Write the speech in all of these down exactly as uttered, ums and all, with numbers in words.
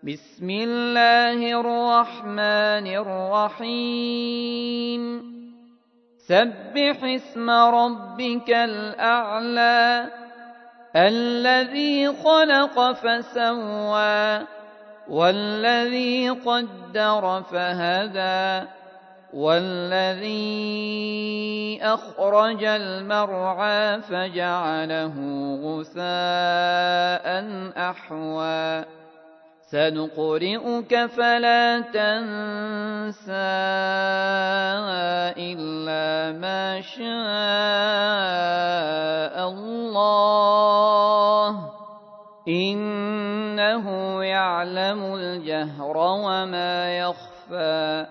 بسم الله الرحمن الرحيم سبح اسم ربك الأعلى الذي خلق فسوى والذي قدر فهدى والذي أخرج المرعى فجعله غثاء أحوى سنقرئك فلا تنسى إلا ما شاء الله إنه يعلم الجهر وما يخفى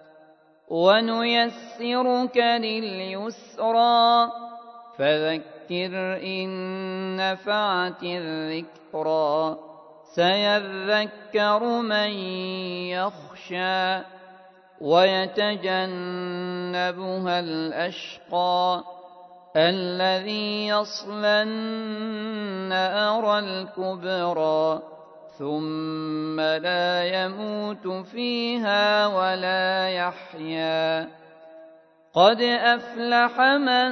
ونيسرك لليسرى فذكر إن نفعت الذكرى سيذكر من يخشى ويتجنبها الأشقى الذي يصلى النار الكبرى ثم لا يموت فيها ولا يحيا قد أفلح من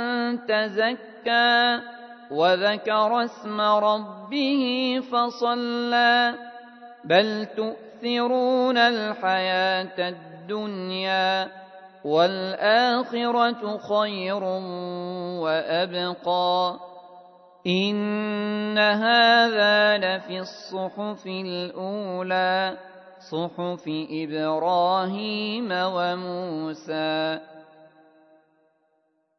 تزكى وذكر اسم ربه فصلى بل تؤثرون الحياة الدنيا والآخرة خير وأبقى إن هذا لفي الصحف الأولى صحف إبراهيم وموسى